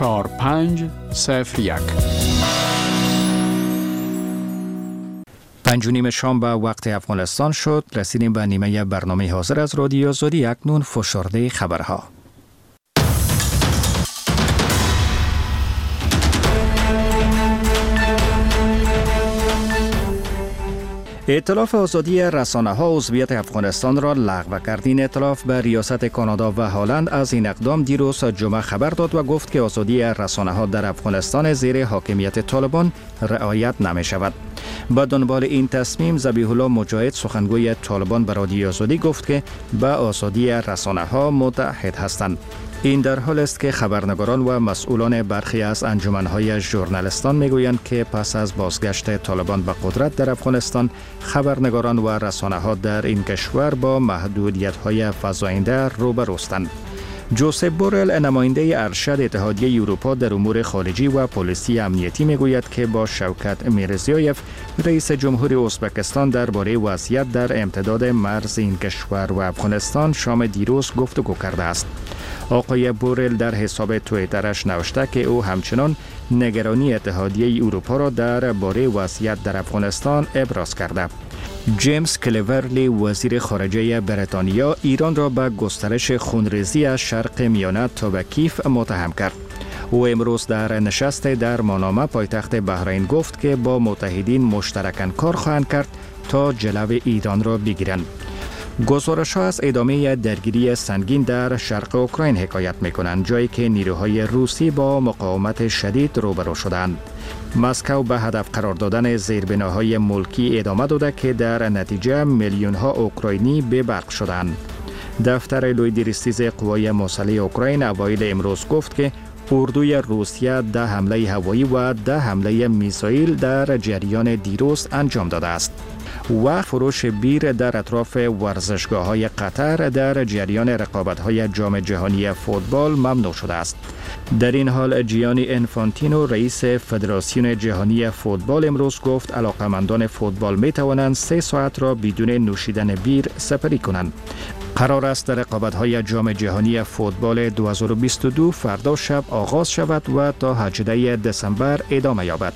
4501 5:30 شام به وقت افغانستان شد. رسیدیم به نیمه برنامه حاضر از رادیو زودی. اکنون فشرده خبرها. ائتلاف آزادی رسانه‌ها عضویت افغانستان را لغو کرد. این ائتلاف به ریاست کانادا و هلند از این اقدام دیروز جمعه خبر داد و گفت که آزادی رسانه‌ها در افغانستان زیر حاکمیت طالبان رعایت نمی شود. با دنبال این تصمیم ذبیح الله مجاهد سخنگوی طالبان به رادیو آزادی گفت که به آزادی رسانه‌ها متحد هستند. این در حال است که خبرنگاران و مسئولان برخی از انجمن‌های ژورنالیستان میگویند که پس از بازگشت طالبان به قدرت در افغانستان، خبرنگاران و رسانه‌ها در این کشور با محدودیت‌های فزاینده روبروستند. جوزف بورل، نماینده ارشد اتحادیه اروپا در امور خارجی و پلیسی امنیتی، میگوید که با شوکت میرزیویف، رئیس جمهور ازبکستان، درباره وضعیت در امتداد مرز این کشور و افغانستان شام دیروز گفتگو کرده است. آقای بورل در حساب توییترش نوشته که او همچنان نگرانی اتحادیه اروپا را درباره وضعیت در افغانستان ابراز کرده. جیمز کلیورلی، وزیر خارجه بریتانیا، ایران را به گسترش خونریزی از شرق میانه تا به کیف متهم کرد. او امروز در نشست در مانامه پایتخت بحرین گفت که با متحدین مشترکاً کار خواهند کرد تا جلو ایران را بگیرند. گزارش‌ها از ادامه درگیری سنگین در شرق اوکراین حکایت می‌کنند، جایی که نیروهای روسی با مقاومت شدید روبرو شدند. مسکو به هدف قرار دادن زیربناهای ملکی ادامه داده که در نتیجه میلیون‌ها اوکراینی به برق شدند. دفتر لویدریستیز قوای مسلح اوکراین اوایل امروز گفت که اردوی روسیه 10 حمله هوایی و 10 حمله میزایل در جریان دیروز انجام داده است. و فروش بیر در اطراف ورزشگاه‌های قطر در جریان رقابت‌های جام جهانی فوتبال ممنوع شده است. در این حال جیانی انفانتینو، رئیس فدراسیون جهانی فوتبال، امروز گفت علاقه‌مندان فوتبال می‌توانند 3 ساعت را بدون نوشیدن بیر سپری کنند. قرار است رقابت‌های جام جهانی فوتبال 2022 فردا شب آغاز شود و تا 18 دسامبر ادامه یابد.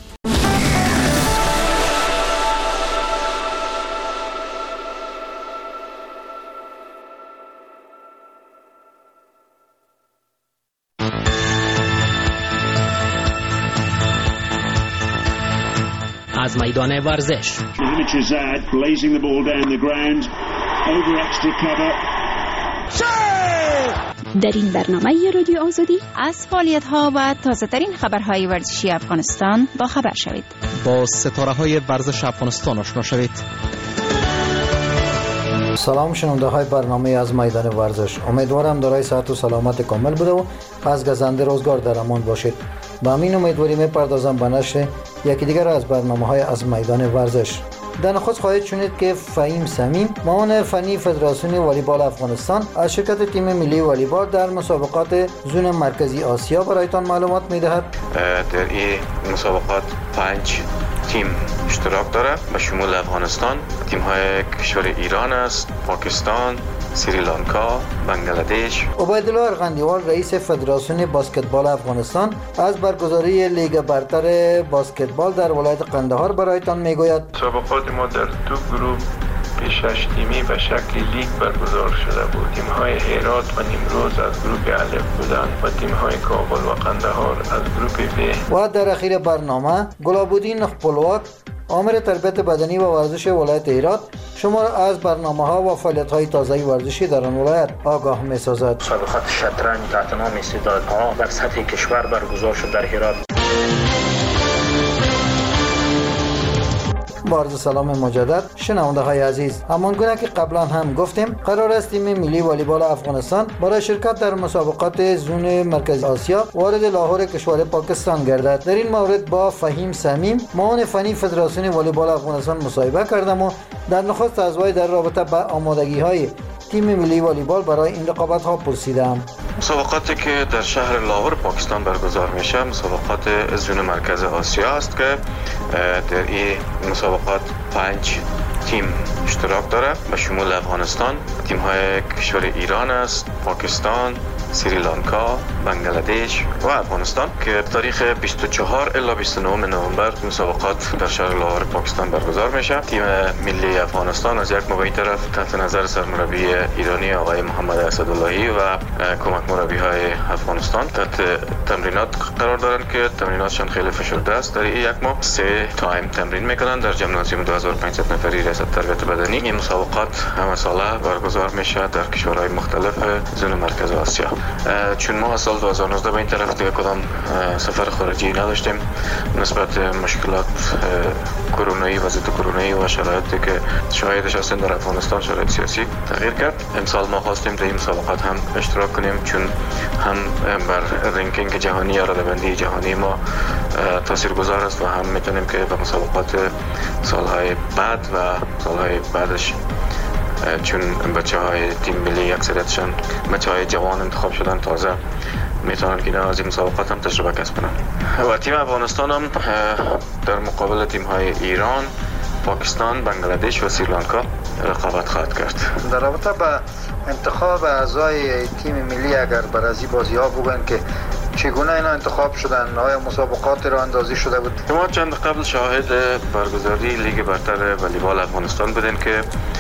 از میدان ورزش در این برنامه رادیو آزادی از فعالیت‌ها و تازه‌ترین خبرهای ورزشی افغانستان با خبر شوید. با ستاره‌های ورزش افغانستان آشنا شوید. سلام شنونده های برنامه از میدان ورزش. امیدوارم دارای صحت و سلامت کامل بوده و از گزنده روزگار در امان باشید. با همین امیدواری میپردازم به نشر یکی دیگر از برنامه های از میدان ورزش. در نخست خواهید شنید که فهیم سمیم، معاون فنی فدراسیون والیبال افغانستان، از شرکت تیم ملی والیبال در مسابقات زون مرکزی آسیا برایتان معلومات میدهد. در این مسابقات 5 تیم اشتراک داره، به شمول افغانستان، تیم های کشور ایران است، پاکستان، سریلانکا، بنگلادش. عبیدالله ارغندیوال، رئیس فدراسیون بسکتبال افغانستان، از برگزاری لیگ برتر بسکتبال در ولایت قندهار برایتان میگوید. مسابقات ما در 2 گروه 6 تیمی به شکل لیگ برگزار شده بود. تیم های هرات و نیمروز از گروه الف بودند و تیم های کابل و قندهار از گروه ب. و در اخیر برنامه گلابودین خپلواک، آمر تربیت بدنی و ورزش ولایت هرات، شما را از برنامه‌ها و فعالیت‌های تازه ورزشی در آن ولایت آگاه می‌سازد. مسابقات شطرنج تحت نام استعدادها در سطح کشور برگزار شد در هرات. با عرض سلام مجدد شنونده های عزیز، همانگونه که قبلا هم گفتیم قرار است تیم ملی والیبال افغانستان برای شرکت در مسابقات زون مرکزی آسیا وارد لاهور کشور پاکستان گردد. در این مورد با فهیم سمیم، معاون فنی فدراسیون والیبال افغانستان، مصاحبه کردم و در نخست از وی در رابطه با آمادگی های تیم ملی والیبال برای این رقابت ها پرسیدم. مسابقاتی که در شهر لاهور پاکستان برگزار میشه مسابقات زون مرکز آسیا است که در این مسابقات 5 تیم اشتراک داره، به شمول افغانستان، تیم های کشور ایران است، پاکستان، سریلانکا، بنگلادش و افغانستان که تاریخ 24 الی 29 نوامبر مسابقات در شهر لاهور پاکستان برگزار میشه. تیم ملی افغانستان از یک موقعی طرف تحت نظر سرمربی ایرانی آقای محمد اسداللهی و کمک مربی های افغانستان تحت تمرینات قرار دارن که تمریناتشان خیلی فشرده است. در یک ماه 3 تایم تمرین میکنن در جمنازیوم 2500 نفری ریاست تربیت بدنی. این مسابقات همه ساله برگزار میشه در کشورهای مختلف زون مرکز آسیا. چون ما سال 2019 به این طرف دیگه کدام سفر خارجی نداشتیم نسبت مشکلات کرونایی، وضعیت کرونایی و شرایطی که شاهدش هستیم در افغانستان، شرایط سیاسی تغییر کرد. امسال ما خواستیم در این مسابقات هم اشتراک کنیم چون هم بر رنکینگ جهانی یا ردبندی جهانی ما تاثیرگذار است و هم میتونیم که به مسابقات سالهای بعد و سالهای بعدش چون بچه‌های تیم ملی اکثریتشان بچه‌های جوان انتخاب شدن تازه میتونن که از این مسابقات هم تجربه کسب کنن. و تیم افغانستان هم در مقابل تیم‌های ایران، پاکستان، بنگلادش و سریلانکا رقابت خواهد کرد. در رابطه با انتخاب اعضای تیم ملی اگر بر از این بازی‌ها بگن که چگونه اینا انتخاب شدن، آیا مسابقات را اندازی شده بود؟ ما چند قبل شاهد برگزاری لیگ برتر والیبال افغانستان بودیم که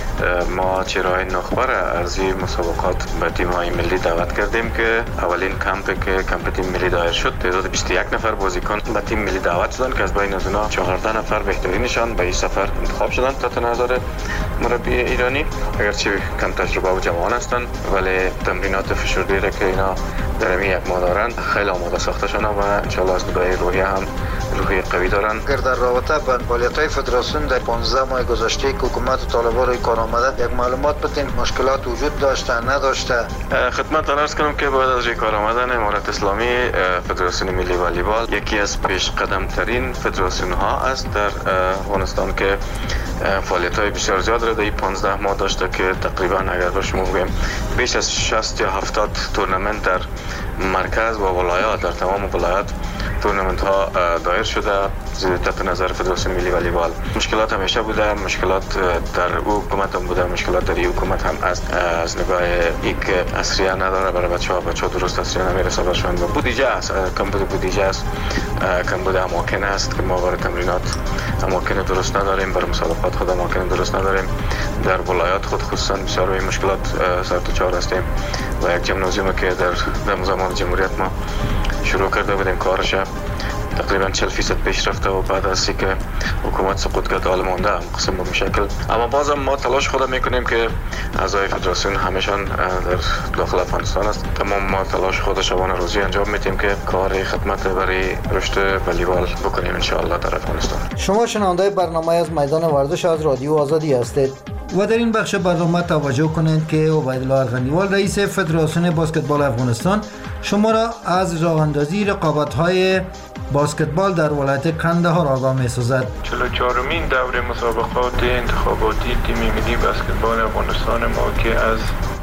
ما چرای نخبر از این مسابقات به تیم‌های ملی دعوت کردیم که اولین کمپ تیم ملی دایر شد. تعداد 21 نفر بازیکن به تیم ملی دعوت شدن که از بین از اونها 14 نفر بهترینشان به این سفر انتخاب شدن تحت نظر مربی ایرانی. اگرچه کم تجربه و جوان هستن ولی تمرینات فشرده را که اینا در همین یک ماه دارن خیلی آماده ساخته شدن و انشالله از نگاه روحیه هم روحیه قوی دارن. اگر در رابطه با فعالیت‌های فدراسیون در 15 ماه گذشته که حکومت و طالبان روی کار آمده یک معلومات بدین، مشکلات وجود داشته نداشته؟ خدمتتان عرض کنم که بعد از روی کار آمدن امارت اسلامی فدراسیون ملی والیبال یکی از پیش قدم ترین فدراسیون ها است در افغانستان که فعالیت‌های بسیار زیاد را در 15 ماه داشته که تقریبا اگر به شما بگم بیش از 60 یا 70 تورنمنت در مرکز و ولایات در تمام ولایات تورنمنت ها دایر شده تحت نظر فدراسیون ملی والیبال. مشکلات همیشه بوده، مشکلات در او حکومت هم بوده، مشکلات در این حکومت هم از نگاه یک اسریه نداره برای بچه‌ها درست اسریه نمیرسه برشون و بودجه است، کمبود بودجه است، کمبود اماکن است که ما برای تمرینات اماکن درست نداریم، برای مسابقات خود اماکن درست نداریم. در ولایات خود خصوصا بسیار روی مشکلات سر و چار هستیم و یک جمنازیوم که در زمان جمهوریت ما شروع کرده بودیم کارش تقریبا 40% پیش رفته و بعد از اینکه حکومت سقوط کرد حال مونده هم قسم به شکل. اما بازم ما تلاش خود میکنیم که اعضای فدراسیون همشان در داخل افغانستان است. تمام ما تلاش خود شبانه روزی انجام میدیم که کار خدمت برای رشد والیبال بکنیم ان شاء الله در افغانستان. شما شنونده برنامه از میدان ورزش از رادیو آزادی هستید و در این بخش برنامه توجه کنید که عبیدالله ارغندیوال رئیس فدراسیون بسکتبال افغانستان شما را از راه اندازی رقابت‌های بسکتبال در ولایت کندهار آگاه می‌سازد. 44مین دوره مسابقات انتخاباتی تیم ملی بسکتبال افغانستان ما که از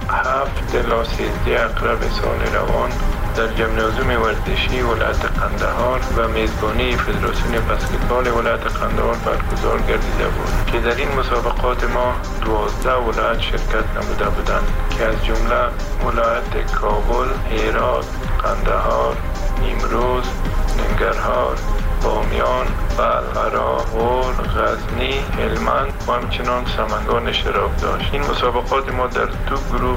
7 الی 13 اکتبر سال روان در جمنازیوم ورزشی ولایت قندهار و میزبانی فدراسیون بسکتبال ولایت قندهار برگزار گردیده بود که در این مسابقات ما 12 ولایت شرکت نموده بودند که از جمله ولایت کابل، هرات، قندهار، نیمروز، ننگرهار، بامیان، بلغرا، غور، غزنی، هلمند و همچنان سمنگان اشتراک داشت. این مسابقات ما در 2 گروه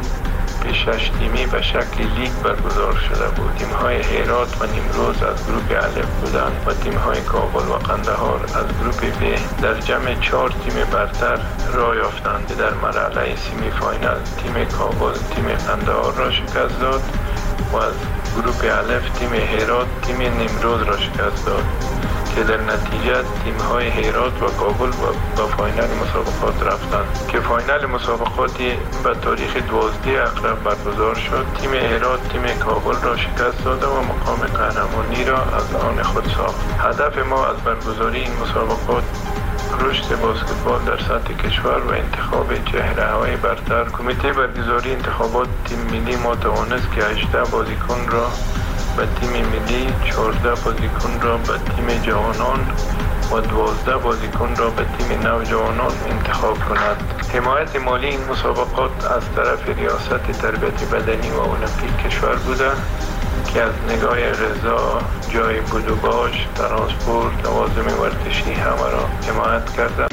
6 تیمی به شکل لیگ برگزار شده بود. تیم‌های هرات و نیمروز از گروه الف بودند و تیم‌های کابل و قندهار از گروه ب. در جمع 4 تیم برتر راه یافتند. در مرحله سمی فاینال تیم کابل تیم قندهار را شکست داد و از گروه الف تیم هرات تیم نیمروز را شکست داد که در نتیجه تیم‌های هرات و کابل به فاینال مسابقات رفتند که فاینال مسابقاتی به تاریخ 12 اکتبر برگزار شد. تیم هرات تیم کابل را شکست داده و مقام قهرمانی را از آن خود ساخت. هدف ما از برگزاری این مسابقات رشد بسکتبال در سطح کشور و انتخاب چهره‌های برتر. کمیته برگزاری انتخابات تیم ملی ما توانست که 18 بازیکن را به تیم ملی، 14 بازیکن را به تیم جوانان و 12 بازیکن را به تیم نوجوانان انتخاب کند. حمایت مالی این مسابقات از طرف ریاست تربیت بدنی و المپیک کشور بوده که از نگاه غذا، جای بود و باش، ترانسپورت، لوازم ورزشی همه را حمایت کرده.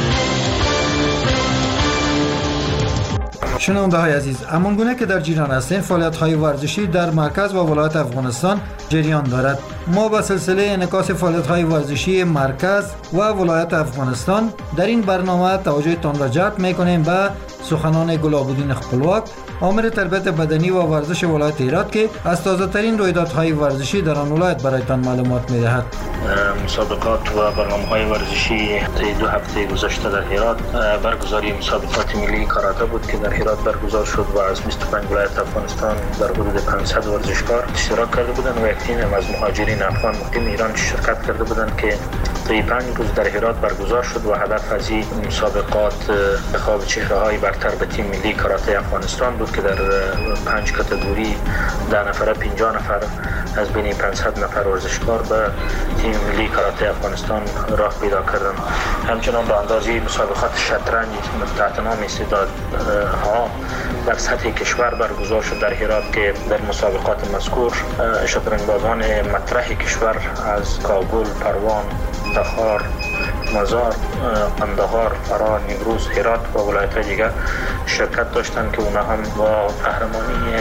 شنونده های عزیز، همان گونه که در جیران هستیم، فعالیت های ورزشی در مرکز و ولایت افغانستان جریان دارد. ما به سلسله انعکاس فعالیت های ورزشی مرکز و ولایت افغانستان در این برنامه توجهتان را جلب میکنیم به سخنان گلابودین خپلواک، آمر تربیت بدنی و ورزش ولایت هرات که از تازه ترین رویدادهای ورزشی در آن ولایت برایتان معلومات میدهد. مسابقات و برنامه‌های ورزشی طی 2 هفته گذشته در هرات، برگزاری مسابقات ملی کاراته بود که در هرات برگزار شد و از 25 ولایت افغانستان در حدود 500 ورزشکار اشتراک کرده بودند و یک تیم از مهاجرین افغان مقیم ایران شرکت کرده بودند که طی 5 روز در هرات برگزار شد و هدف از این مسابقات انتخاب چهره‌های برتر به تیم ملی کاراته افغانستان بود که در 5 کاتگوری 10 نفره 50 نفر از بین 500 نفر ورزشکار به تیم ملی کاراته افغانستان راه پیدا کردند. همچنان به اندازه مسابقات شطرنج تحت نام استعدادها در سطح کشور برگزار شد در هرات که در مسابقات مذکور شطرنج بازان مطرح کشور از کابل، پروان، تخار، مزار، قندهار، فرا، نیمروز، هرات و ولایت‌های دیگر شرکت داشتند که اونها هم با قهرمانی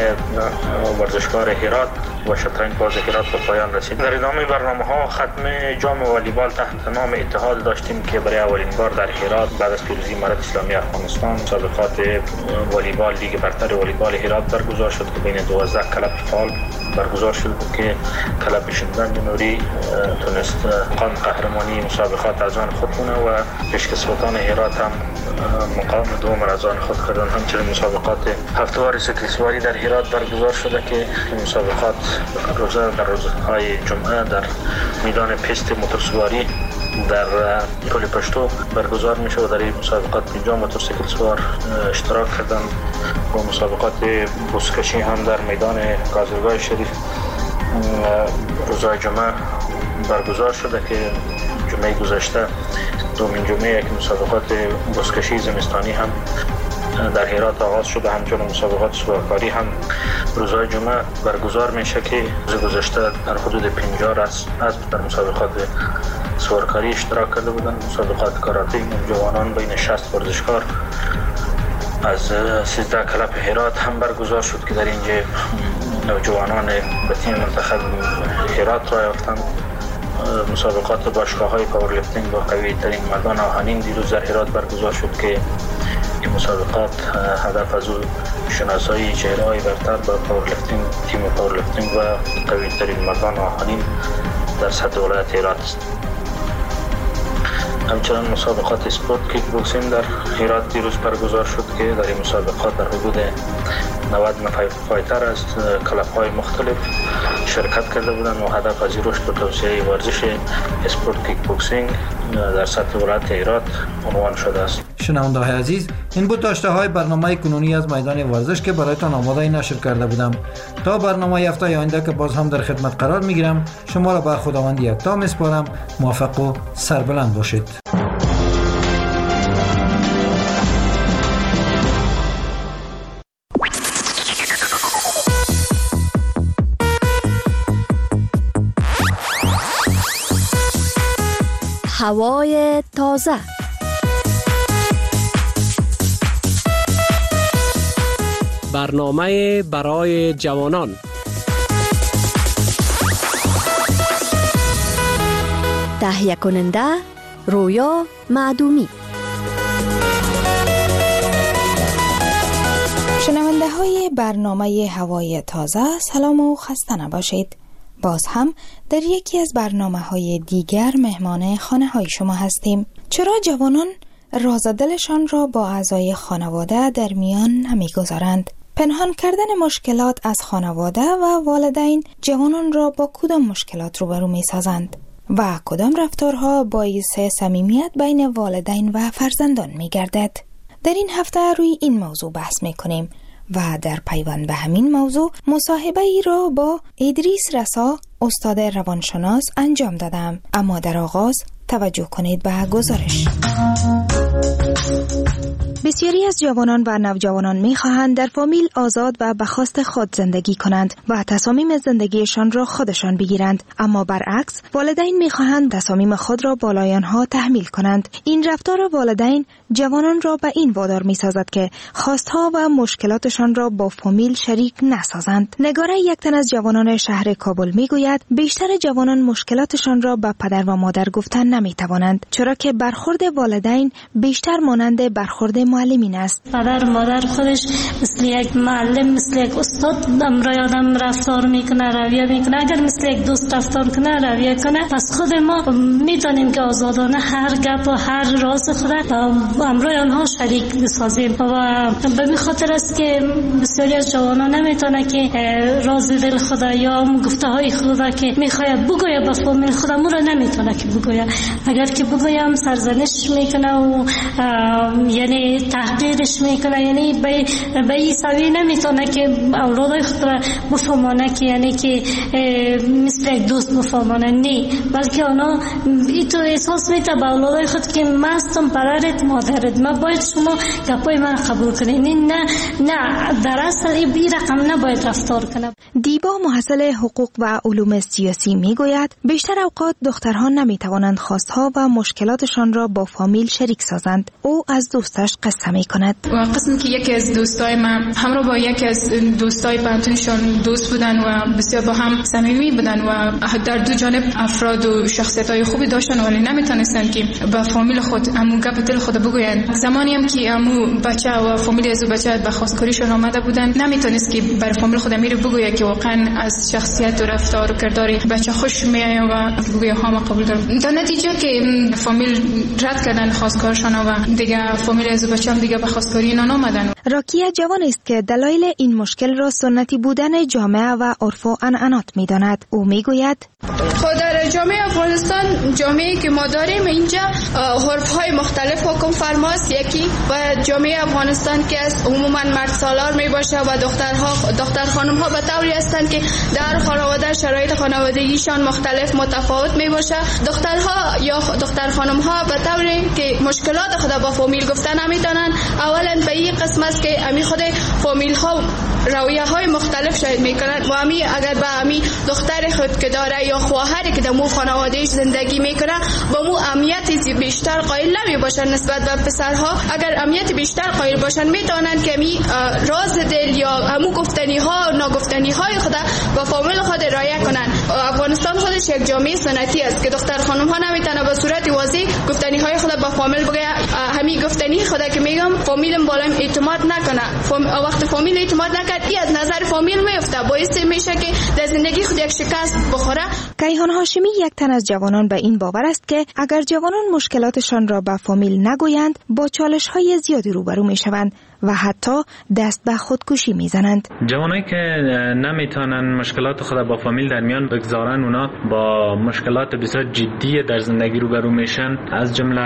ورزشکار هرات و شطرنج باز هرات به پایان رسید. در ادامه برنامه‌ها ختم جام والیبال تحت نام اتحاد داشتیم که برای اولین بار در هرات بعد از پیروزی امارت اسلامی افغانستان مسابقات والیبال لیگ برتر والیبال هرات برگزار شد که بین 12 کلب فعال برگزار شد که کلب شندن نوری تونست مقام قهرمانی مسابقات از آن خود کنه و پیشکسوتان هرات هم مقام دوم از آن خود کردن. همچنین مسابقات هفته‌وار سیکلسواری در هرات برگزار شده که مسابقات در روزهای جمعه در میدان پیست موتورسواری در پل پشتو برگزار میشه و در این مسابقات 50 موتورسیکل سوار اشتراک کردن و مسابقات بزکشی هم در میدان کازرگاه شریف روزهای جمعه برگزار شده که جمعه گذشته دومین جمعه که مسابقات بزکشی زمستانی هم در هرات آغاز شده. همچنین مسابقات سوارکاری هم روزهای جمعه برگزار میشه که روز گذشته در حدود 50 اسب در مسابقات سوارکاری اشتراک کرده بودند. مسابقات کاراته جوانان بین 60 ورزشکار از 13 کلب هرات هم برگزار شد که در اینجا نوجوانان به تیم منتخب هرات را یافتند. مسابقات باشگاه‌های پاورلیفتینگ با قوی ترین مردان آهنین دیروز در هرات برگزار شد که این مسابقات هدف از شناسایی چهره‌های برتر با پاورلیفتینگ، تیم پاورلیفتینگ و قوی ترین مردان آهنین در سطح ولایت هرات است. همچنان مسابقات اسپورت کیک بوکسینگ در هرات دیروز برگزار شد که در این مسابقات در حدود 90 نفر فایتر از کلب‌های مختلف شرکت کرده بودند و هدف از رشد و توسعه ورزش اسپورت کیک بوکسینگ در سطح ولایت هرات عنوان شده است. شنونده های عزیز، این بود داشته های برنامه کنونی از میدان ورزش که برایتان آماده نشر کرده بودم. تا برنامه هفته آینده که باز هم در خدمت قرار میگیرم، شما را به خداوند یکتا میسپارم. موفق و سربلند باشید. هوای تازه، برنامه برای جوانان، تهیه کننده رویا معدومی. شنونده های برنامه هوای تازه، سلام و خسته نباشید. باز هم در یکی از برنامه‌های دیگر مهمان خانه‌های شما هستیم. چرا جوانان راز دلشان را با اعضای خانواده در میان نمی‌گذارند؟ پنهان کردن مشکلات از خانواده و والدین جوانان را با کدام مشکلات روبرو می‌سازند و کدام رفتارها باعث صمیمیت بین والدین و فرزندان می‌گردد؟ در این هفته روی این موضوع بحث می‌کنیم و در پیوند به همین موضوع مصاحبه ای را با ادریس رسا، استاد روانشناس انجام دادم. اما در آغاز توجه کنید به گزارش. بسیاری از جوانان و نوجوانان می‌خواهند در فامیل آزاد و به خواست خود زندگی کنند و تصامیم زندگیشان را خودشان بگیرند، اما برعکس والدین می‌خواهند تصامیم خود را بالای آنها تحمیل کنند. این رفتار والدین جوانان را به این وادار می‌سازد که خواستها و مشکلاتشان را با فامیل شریک نسازند. نگاره یک تن از جوانان شهر کابل می‌گوید بیشتر جوانان مشکلاتشان را به پدر و مادر گفتن نمی‌توانند، چرا که برخورد والدین بیشتر مانند برخورد معلمین است. پدر و مادر خودش مثل یک معلم، مثل یک استاد امرای آدم رفتار میکنه، رویه میکنه. اگر مثل یک دوست رفتار کنه، رویه کنه، پس خود ما میتونیم که آزادانه هر گپ و هر راز خود امرای آنها شریک بسازیم. و به این خاطر است که بسیاری از جوانان نمیتونه که راز دل خود یا گفته های خود که میخواد بگوید به فامیل خود را نمیتونه که بگوید. اگر که بگویم سرزنش میکنه و یعنی تحقیرش میکنه، یعنی به این سوی نمیتونه که اولادای خود را بفهمانه که یعنی که مثل یک دوست بفهمانه، نه، بلکه اونا این تو احساس میته به اولادای خود که من هستم پدرت مادرت، من باید شما گپای من قبول کنین. نه در اصل این رقم نباید رفتار کنه. دیبا محصل حقوق و علوم سیاسی میگوید بیشتر اوقات دخترها نمیتوانند خواستها و مشکلاتشان را با فامیل شریک سازند. او از دوستش قصه میکند. قسمی که یکی از دوستای من همراه با یکی از دوستای پانتونشون دوست بودن و بسیار با هم صمیمی بودن و در دو جانب افراد و شخصیت‌های خوبی داشتن، ولی نمیتونستن که با فامیل خود امو گپ دل خود بگویند. زمانی هم که امو بچه و فامیل از بچه به خواستگاریشون آمده بودن، نمیتونست که بر فامیل خود میره بگوید که واقعا از شخصیت و رفتار و کردار بچه خوش میاد و بگوید ها ما قبول دارم. در نتیجه که فامیل رد کردن خواستگارشون و دیگه فامیل از بچه هم دیگه به خواستگاری اینا نامدن. راکیه جوان است که دلایل این مشکل را سنتی بودن جامعه و عرف و عنعنات میداند. او میگوید در جامعه افغانستان، جامعه‌ای که ما داریم اینجا عرف‌های مختلف حکم فرماست. یکی و جامعه افغانستان که از عموما مرد سالار می باشه و دختر خانم‌ها به طوری هستند که در خانواده شرایط خانوادگیشان مختلف متفاوت می باشه. دخترها یا دختر خانم‌ها به طوری که مشکلات خود با فامیل گفتن نمیتونن. اولا به این قسم است که امی خود فامیل‌ها رویه‌های مختلف شاید میکنن و امی اگر به امی دختر خود که داره یا خواهری که در مو خانوادهش زندگی میکنه با مو اهمیت بیشتر قائل نمی باشن نسبت به پسرها. اگر اهمیت بیشتر قائل باشن میتونن که می راز دل یا همو گفتنی ها و ناگفتنی های خود با فامیل خود رعایت کنن. افغانستان خودش یک جامعه سنتی است که دختر خانم ها نمیتونه به صورت واضح گفتنی های خود با فامیل بگه. همین گفتنی خود که میگم فامیلم بالایم اعتماد نکنه. وقت فامیل اعتماد نکرد ای از نظر فامیل میفته، باعث میشه که در زندگی خود یک شکست بخوره. کیهان هاشمی یک تن از جوانان به این باور است که اگر جوانان مشکلاتشان را به فامیل نگویند با چالش‌های زیادی روبرو میشوند و حتی دست به خودکشی میزنند. جوانایی که نمیتونن مشکلات خود با فامیل در میان بگذارن، اونا با مشکلات بسیار جدی در زندگی روبرو میشن، از جمله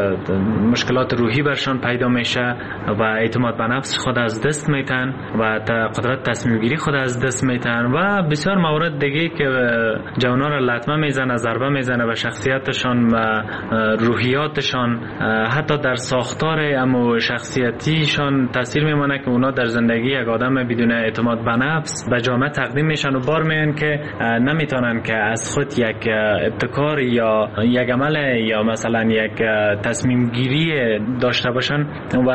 مشکلات روحی برشان پیدا میشه و اعتماد به نفس خود از دست میتن و قدرت تصمیم گیری خود از دست میتن و بسیار موارد دیگه که جوانا را لطمه میزنه، ضربه میزنه به شخصیتشان و روحیاتشان، حتی در ساختار اما شخصیتیشان تاثیر میمونه که اونا در زندگی یک آدم بدون اعتماد به نفس به جامعه تقدیم میشن و بار میان که نمیتونن که از خود یک ابتکار یا یک عمل یا مثلا یک تصمیم گیری داشته باشن و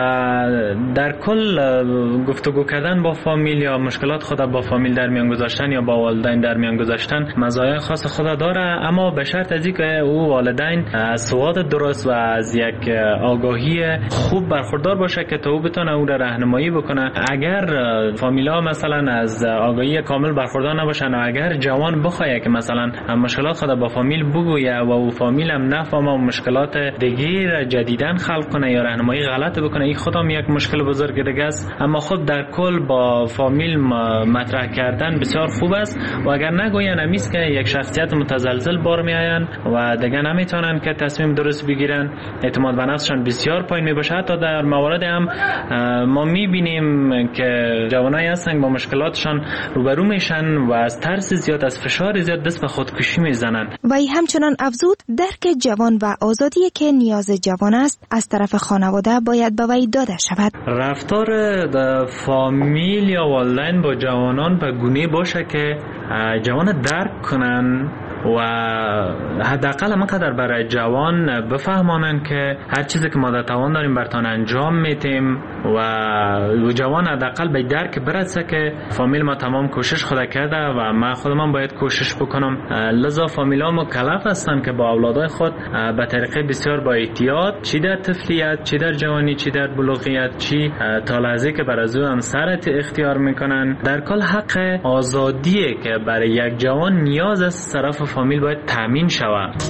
در کل گفتگو کردن با فامیل یا مشکلات خود با فامیل در میان گذاشتن یا با والدین در میان گذاشتن مزایای خاص خود داره، اما به شرط از اینکه او والدین از سواد درست و از یک آگاهی خوب برخوردار باشه که تا او بتونه او را راهنمایی بکنه. اگر فامیلا مثلا از آگاهی کامل برخوردار نباشن و اگر جوان بخواد که مثلا مشکلات خود با فامیل بگویه و او فامیل هم نفهمه و مشکلات دیگه جدیدن خلق کنه یا راهنمایی غلط بکنه، این خودم یک مشکل بزرگ دیگه است. اما خود در کل با فامیل مطرح کردن بسیار خوب است و اگر نگوین امیست که یک شخصیت متزلزل بار میآین و دیگه نمیتونن که تصمیم درست بگیرن، اعتماد به نفسشان بسیار پایین میباشه. حتی در موارد هم ما میبینیم که جوانایی هستن با مشکلاتشان روبرو میشن و از ترس زیاد، از فشار زیاد دست به خودکشی میزنن. و همچنان افزود درک جوان و آزادی که نیاز جوان است از طرف خانواده باید به وی داده شود. رفتار فامیل یا والدین با جوانان به گونه باشه که جوان درک کنن و حداقل همینقدر برای جوان بفهمانن که هر چیزی که ما در توان داریم برتان انجام میتیم و جوان حداقل به درک برسه که فامیل ما تمام کوشش خود کرده و ما خودم باید کوشش بکنم. لذا فامیل ها مکلف هستن که با اولادای خود به طریقه بسیار با احتیاط، چی در طفلیت، چی در جوانی، چی در بلوغیت، چی تا لحظه که برای او همسرت اختیار میکنن، در کل حق آزادیه که برای یک جوان نیاز از طرف فامیل باید تامین شود.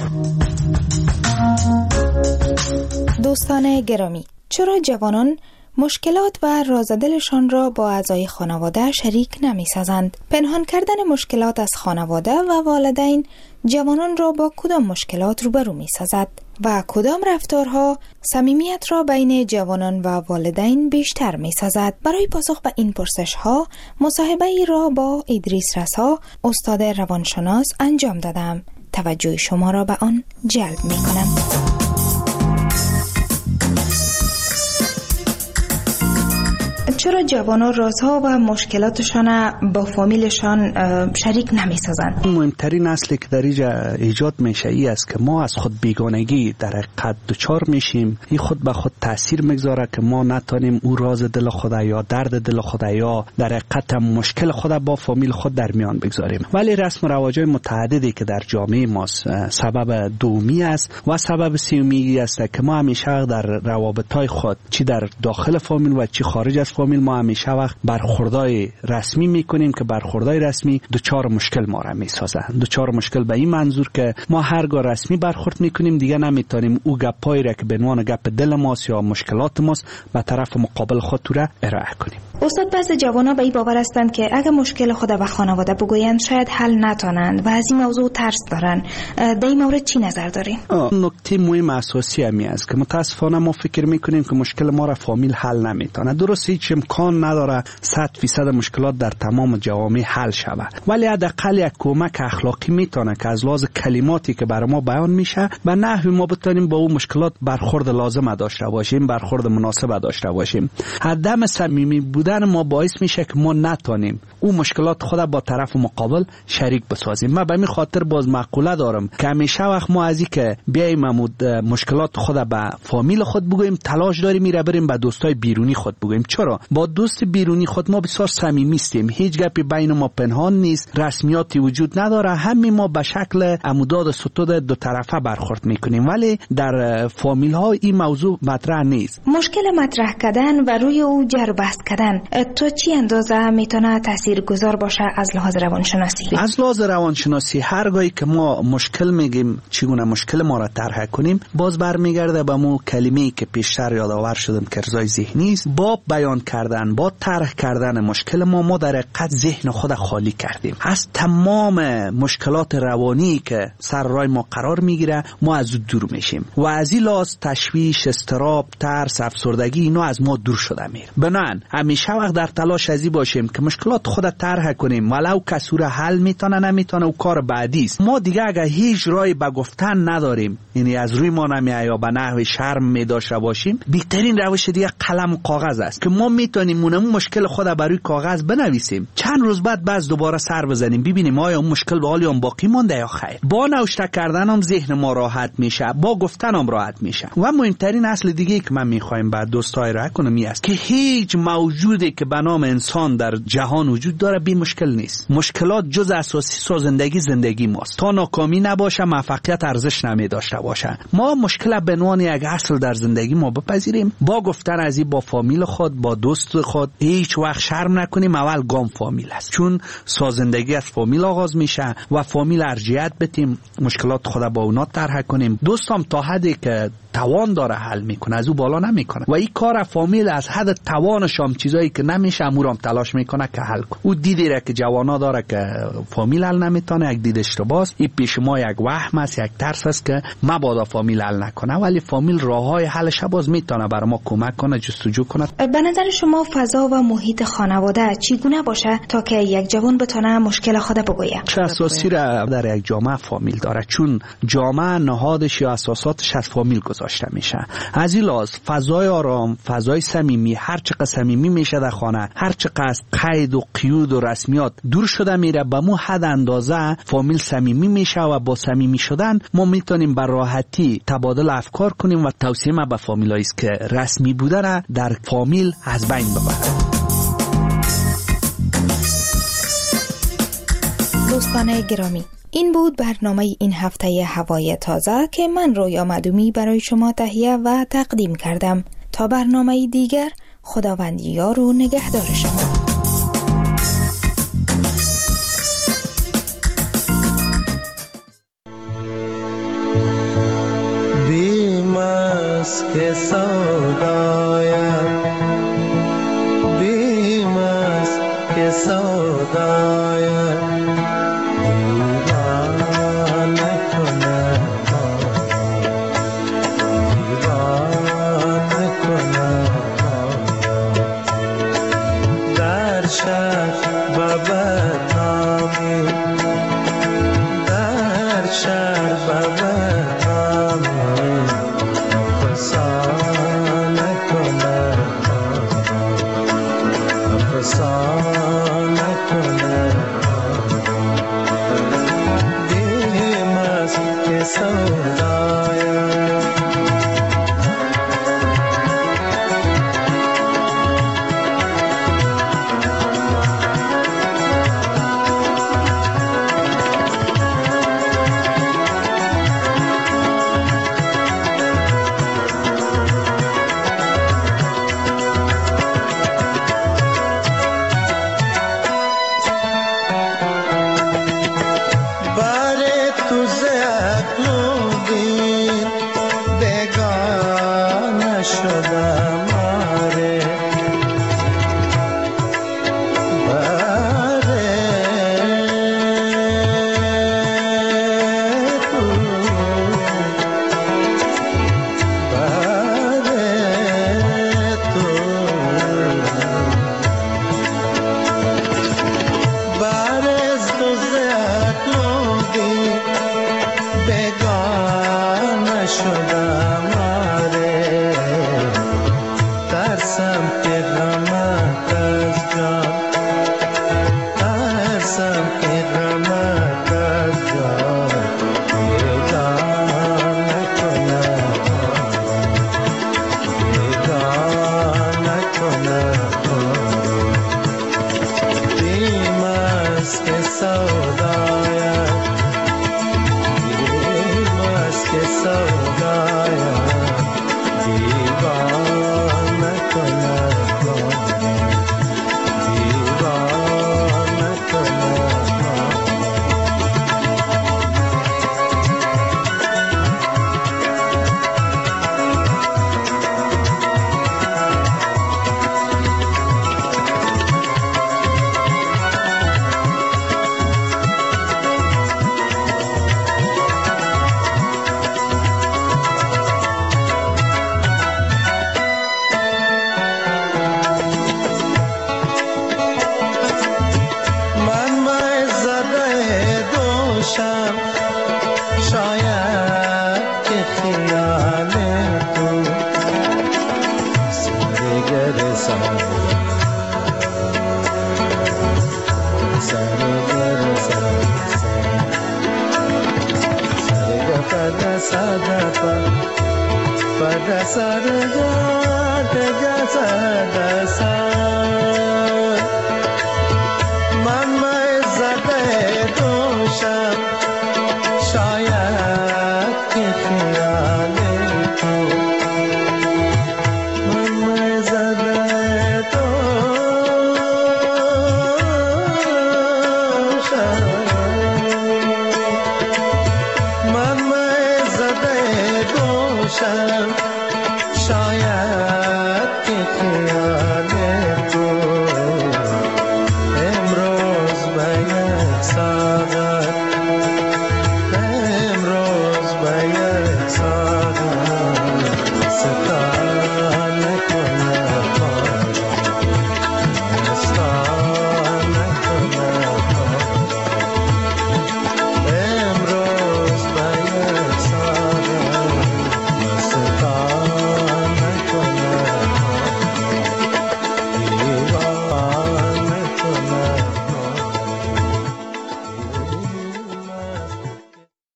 دوستان گرامی، چرا جوانان مشکلات و رازدلشان را با اعضای خانواده شریک نمی سازند؟ پنهان کردن مشکلات از خانواده و والدین جوانان را با کدام مشکلات روبرو می سازد و کدام رفتارها صمیمیت را بین جوانان و والدین بیشتر می سازد؟ برای پاسخ به این پرسش ها مصاحبه ای را با ادریس رسا، استاد روانشناس انجام دادم. توجه شما را به آن جلب می کنم. چرا جوانان رازها و مشکلاتشان با فامیلشان شریک نمی سازند؟ مهمترین اصلی که در اینجا ایجاد میشه ای است که ما از خود بیگانگی در حقیقت دچار میشیم. این خود به خود تاثیر میگذاره که ما نتونیم او راز دل خود یا درد دل خود یا در حقیقت مشکل خود با فامیل خود در میان بگذاریم. ولی رسم و رواج‌های متعددی که در جامعه ما سبب دومی است و سبب سومی است که ما همیشه در روابط‌های خود چی در داخل فامیل و چی خارج از فامیل ما همیشه وقت برخوردای رسمی میکنیم که برخوردای رسمی دوچار مشکل ما را میسازند. دوچار مشکل به این منظور که ما هرگاه رسمی برخورد میکنیم دیگه نمیتونیم او گپایی را که به عنوان گپ دل ماست یا مشکلات ماست به طرف مقابل خود را ارائه کنیم. استاد، بعضی جوانا به این باور هستند که اگه مشکل خود به خانواده بگویند شاید حل نتونند و از این موضوع ترس دارن. در این مورد چی نظر دارین؟ نکته مهم اساسی همی است که متاسفانه ما فکر میکنیم که مشکل ما را فامیل حل نمیتونه. درست هیچ امکان نداره 100% مشکلات در تمام جوامع حل شود، ولی حداقل یک کمک اخلاقی میتونه که از لحاظ کلماتی که برای ما بیان میشه و نحوی ما بتونیم با اون مشکلات برخورد لازم داشته باشیم، برخورد مناسب داشته باشیم. عدم صمیمی بودن ما باعث میشه که ما نتونیم اون مشکلات خود با طرف مقابل شریک بسازیم. من به این خاطر باز مقوله دارم که همیشه وقت ما از این که بیایم مشکلات خود به فامیل خود بگوییم تلاش داریم میره بریم به دوستای بیرونی خود بگوییم. چرا؟ با دوست بیرونی خود ما بسیار صمیمی هستیم، هیچ گپی بین ما پنهان نیست، رسمیاتی وجود نداره، همین ما به شکل عموداد ستود دو طرفه برخورد میکنیم، ولی در فامیل ها این موضوع مطرح نیست. مشکل مطرح کردن و روی او جر بحث کردن تو چی اندازه میتونه تاثیرگذار باشه از لحاظ روانشناسی؟ از لحاظ روانشناسی هرگاهی که ما مشکل میگیم چگونه مشکل ما را طرح کنیم، باز برمیگرده به مو کلمه‌ای که پیشتر یادآور شدم که ارضای ذهنی است. با بیان کردن، با طرح کردن مشکل ما در حقیقت ذهن خود خالی کردیم از تمام مشکلات روانی که سر راه ما قرار میگیره. ما از دور میشیم و از این لحاظ تشویش، اضطراب، ترس، افسردگی اینا از ما دور شده میره. بنان همیشه وقت در تلاش ازی باشیم که مشکلات خود طرح کنیم، ولو کسور حل میتونه نمیتونه و کار بعدی است. ما دیگه اگه هیچ راهی به گفتن نداریم، یعنی از روی ما نمیاد یا به نحو شرم میداشته باشیم، بهترین روش دیگه قلم و کاغذ است که ما میتونیم اون مشکل خود بر روی کاغذ بنویسیم، چند روز بعد باز دوباره سر بزنیم ببینیم آیا اون مشکل به حال باقی مونده یا خیر. با نوشته کردن هم ذهن ما راحت میشه، با گفتن هم راحت میشه. و مهمترین اصل دیگه که من میخوایم بعد دوستای را کنم این است که هیچ موجودی که به نام انسان در جهان وجود داره بی مشکل نیست. مشکلات جز اساسی سازندگی زندگی ماست. تا ناکامی نباشه موفقیت ارزش نمیداشته باشه. ما مشکل به عنوان یک اصل در زندگی ما بپذیریم، با گفتن از این با فامیل خود، با دوست خود هیچ وقت شرم نکنیم. اول گام فامیل است، چون سازندگی از فامیل آغاز میشه و فامیل ارجحیت بدیم، مشکلات خود با اونا طرح کنیم. دوستام تا حدی که توان داره حل میکنه، از او بالا نمیکنه. و این کار فامیل از حد توانش هم چیزایی که نمیشه امورم تلاش میکنه که حل کنه. او دیدی را که جوانا داره که فامیل حل نمیتونه، یک دید اشتباهه. این پیش ما یک وهم است، یک ترس است که مبادا فامیل حل نکنه، ولی فامیل راههای حلش باز میتونه برای ما کمک کنه، جستجو کنه. به نظر شما فضا و محیط خانواده چگونه باشه تا که یک جوان بتونه مشکل خود بگویه؟ چه اساسی را در یک جامعه فامیل داره، چون جامعه نهادش یا اساساتش از فامیل گذاشته میشه. از این لحاظ فضای آرام، فضای صمیمی، هر چقدر صمیمی میشه در خانه، هر چقدر از قید و قیود و رسمیات دور شده میره، به مو حد اندازه فامیل صمیمی میشه و با صمیمی شدن ما میتونیم بر راحتی تبادل افکار کنیم و توصیه ما به فامیلایی است که رسمی بودن در فامیل از بین ببرن. دوستان گرامی، این بود برنامه این هفته هوای تازه که من رویا معدومی برای شما تهیه و تقدیم کردم. تا برنامه دیگر، خداوند یار و نگهدار شما. بیمست که سودایم، بیمست که سودایم، باشم شاید که